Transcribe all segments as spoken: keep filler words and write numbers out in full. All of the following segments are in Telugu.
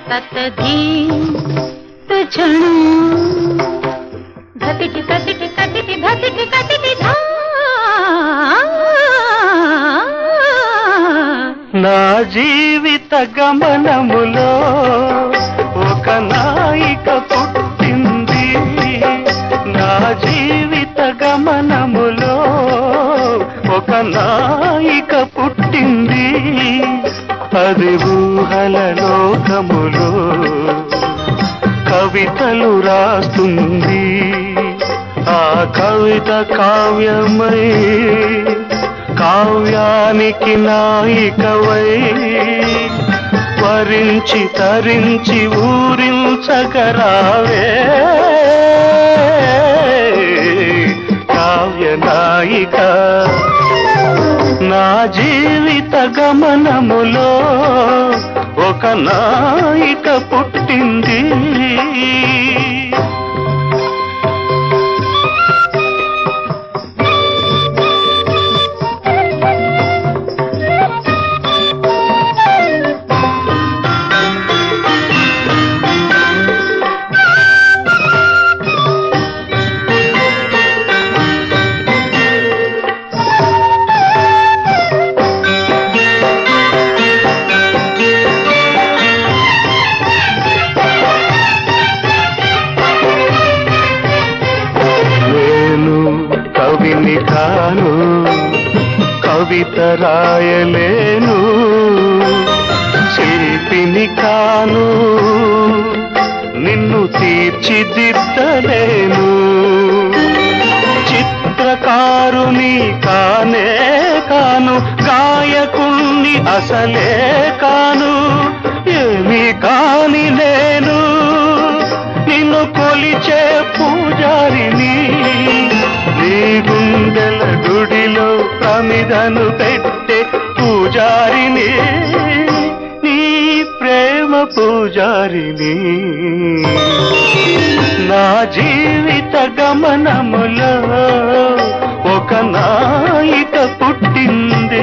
तत्तधीं तुझणु धतिटि ततिटि ततिटि धतिटि ततिटि धा నా జీవిత గమనములో ఒక నాయిక పుట్టింది నా జీవిత గమనములో ఒక నాయిక పుట్టింది అది ఊహల లోకములో కవితలు రాస్తుంది ఆ కవిత కావ్యమై కావ్యానికి నాయికవై వరించి తరించి ఊరించగరావే కావ్య నాయిక నా జీవిత గమనములో ఒక నాయిక పుట్టింది కాను కవిత రాయలేను శిల్పిని కాను నిన్ను తీర్చిదిద్దలేను చిత్రకారుని కానే కాను గాయకుణ్ణి అసలే కాను ఏమి కాని నేను నిన్ను కొలిచే పూజారిని నీ గుండెల గుడిలో ప్రమిదను పెట్టే పూజారిని నీ ప్రేమ పూజారిని నా జీవిత గమనములో ఒక నాయిక పుట్టింది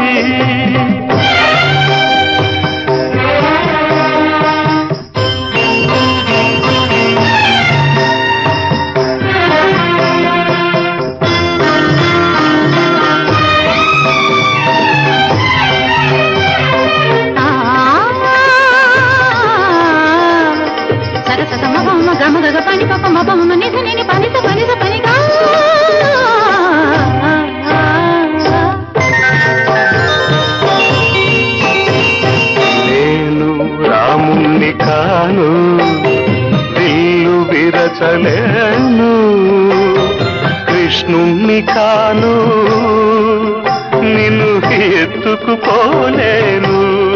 నేను రాముణ్ణి కాను విల్లు విరచలేను కృష్ణుణ్ణి కాను నిన్ను ఎత్తుకుపోలేను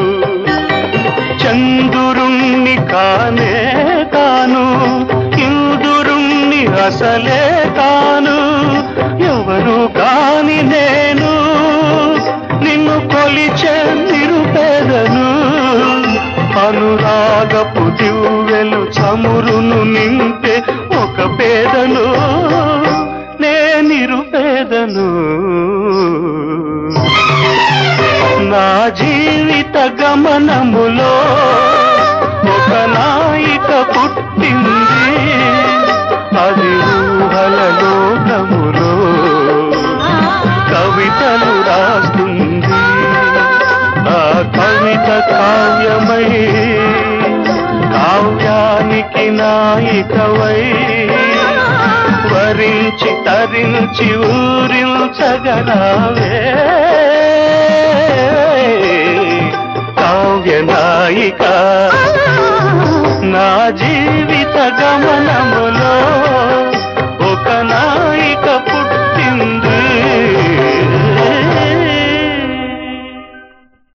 చంద్రుణ్ణి కానే కాను ఇంద్రుణ్ణి అసలే కాను ఎవరు కాని నేను నిన్ను కొలిచే నిరుపేదను అనురాగపు దివ్వెలు చమురును నింపే ఒక పేదను నే నిరుపేదను నా జీవిత గమనములో ఒక నాయిక పుట్టింది అది ఊహల లోకములో కవితలు రాస్తుంది ఆ కవిత కావ్యమై కావ్యానికి నాయికవై వరించి తరించి ఊరించగరావే కావ్య నాయిక నా జీవిత గమనములో